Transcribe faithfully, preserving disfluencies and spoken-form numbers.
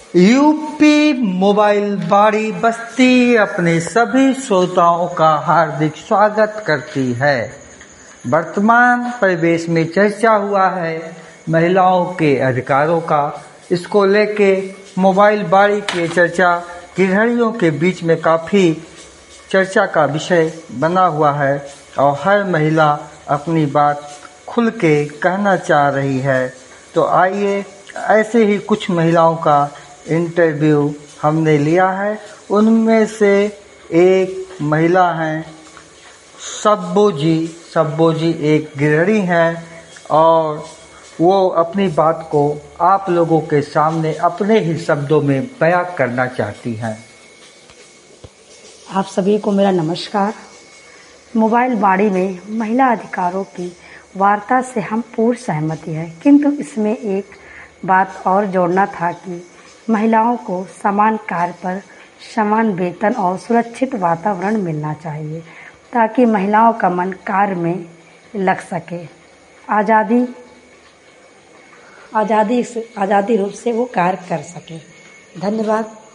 UP mobile बाड़ी बस्ती अपने सभी श्रोताओं का हार्दिक स्वागत करती है। वर्तमान परिवेश में चर्चा हुआ है महिलाओं के अधिकारों का। इसको लेके मोबाइल बाड़ी की चर्चा गृहिणियों के बीच में काफ़ी चर्चा का विषय बना हुआ है और हर महिला अपनी बात खुल के कहना चाह रही है। तो आइए ऐसे ही कुछ महिलाओं का इंटरव्यू हमने लिया है। उनमें से एक महिला हैं सब्बो जी। सब्बो जी एक गृहिणी हैं और वो अपनी बात को आप लोगों के सामने अपने ही शब्दों में बयां करना चाहती हैं। आप सभी को मेरा नमस्कार। मोबाइल बाड़ी में महिला अधिकारों की वार्ता से हम पूर्ण सहमति है, किंतु इसमें एक बात और जोड़ना था कि महिलाओं को समान कार्य पर समान वेतन और सुरक्षित वातावरण मिलना चाहिए ताकि महिलाओं का मन कार्य में लग सके, आज़ादी आज़ादी आज़ादी रूप से वो कार्य कर सके। धन्यवाद।